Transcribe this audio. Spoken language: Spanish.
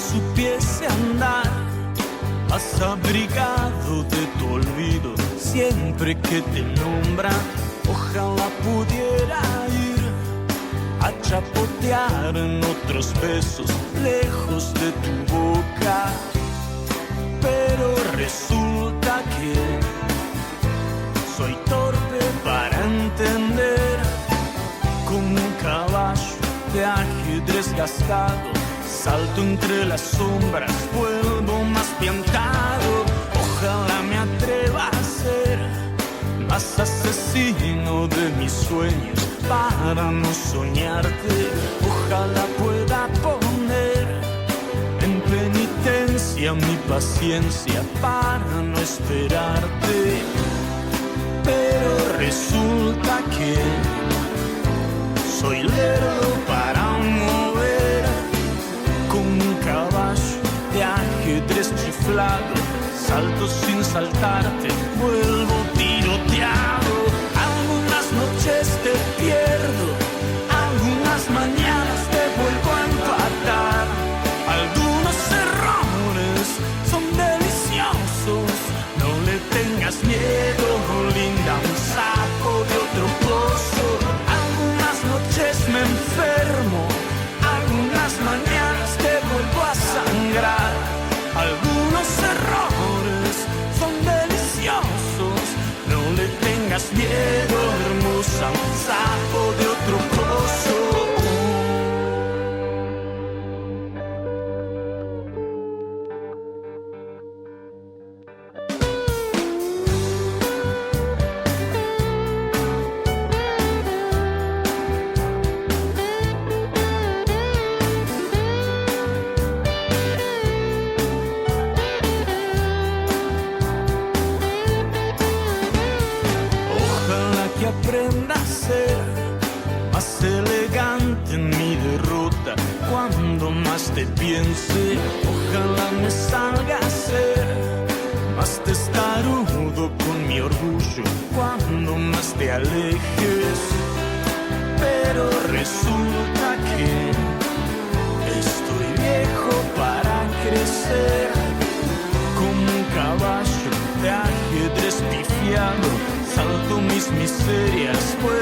supiese andar, más abrigado de tu olvido, siempre que te nombran, ojalá pudiera ir a chapotear en otros besos lejos de tu boca. Pero resulta que soy torpe para entender, como un caballo de ajedrez gastado, salto entre las sombras, vuelvo más piantado. Ojalá me atreva a ser más asesino de mis sueños para no soñarte. Ojalá pueda poner en penitencia mi paciencia para no esperarte. Pero resulta que soy lerdo para mover, como un caballo de ajedrez chiflado, salto sin saltarte, vuelvo tiroteado. Algunas noches te pierdo, algunas mañanas te vuelvo a empatar. Algunos errores son deliciosos, no le tengas miedo, linda, un sapo de otro pozo. Algunas noches me enfermo, algunas mañanas te vuelvo a sangrar. Algunos errores son deliciosos, no le tengas miedo, hermosa, un sapo de otro pozo. Aprenda a ser más elegante en mi derrota cuando más te piense. Ojalá me salga a ser más testarudo con mi orgullo cuando más te alejes. Pero resulta que estoy viejo para crecer, como un caballo de ajedrez pifiado, salto mis miserias, pues